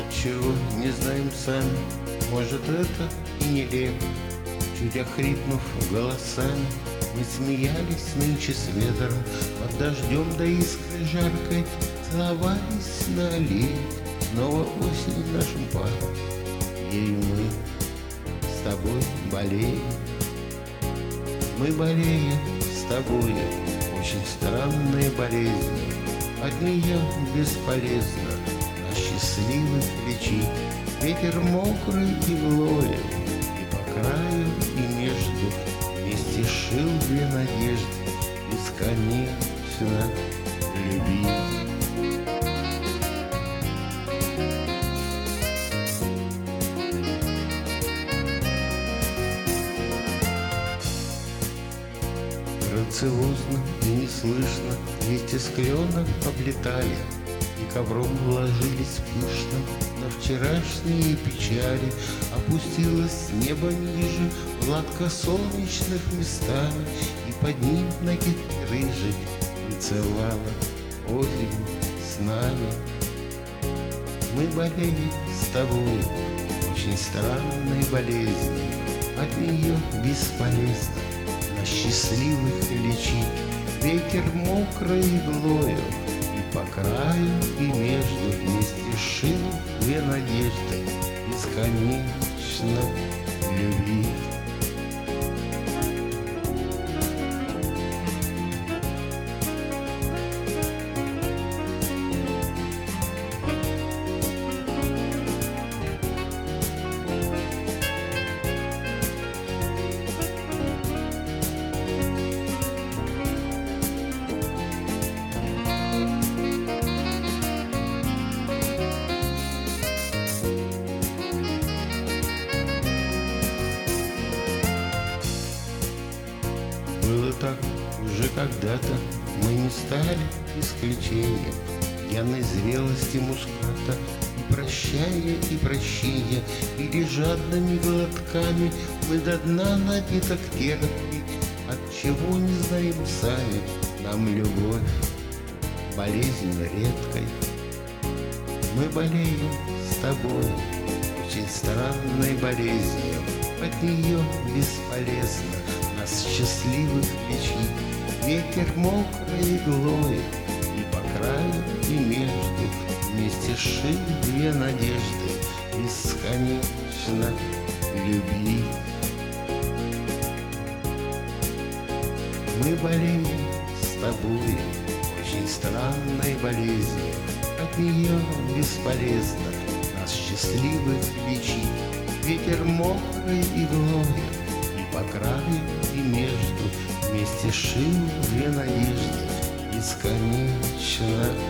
Отчего не знаем сами, может, это и нелепо. Чуть охрипнув голосами, мы смеялись нынче с ветром, под дождем до искры жаркой целовались на аллее. Снова осень в нашем парке, ею мы с тобой болеем. Мы болеем с тобой, очень странная болезнь. От нее бесполезно на счастливых лечить. Ветер мокрый и глоя, и по краю, и между вместе шил две надежды бесконечно любить. Грациозно и неслышно листья с кленов облетали и ковром ложились пышно на вчерашние печали. Опустилось небо ниже гладко-солнечных местами, и под ним ноги рыжий танцевала осень с нами. Мы болели с тобой очень странной болезнью, от нее бесполезно на счастливых лечить. Ветер мокрый глоил, и по краю, и между вместе шил две надежды бесконечно любить. Было так уже когда-то, мы не стали исключением пьяной зрелости муската. И прощая, и прощения, или жадными глотками мы до дна напиток терпи, отчего не знаем сами. Нам любовь болезнь редкой. Мы болеем с тобой очень странной болезнью, от нее бесполезно нас счастливых лечить. Ветер мокрый глоет, и по краю, и между вместе шил две надежды бесконечно любить. Мы болеем с тобой очень странной болезнью, от нее бесполезно нас счастливых лечить. Ветер мокрый и глоет, и по краю, и между вместе шил две надежды бесконечно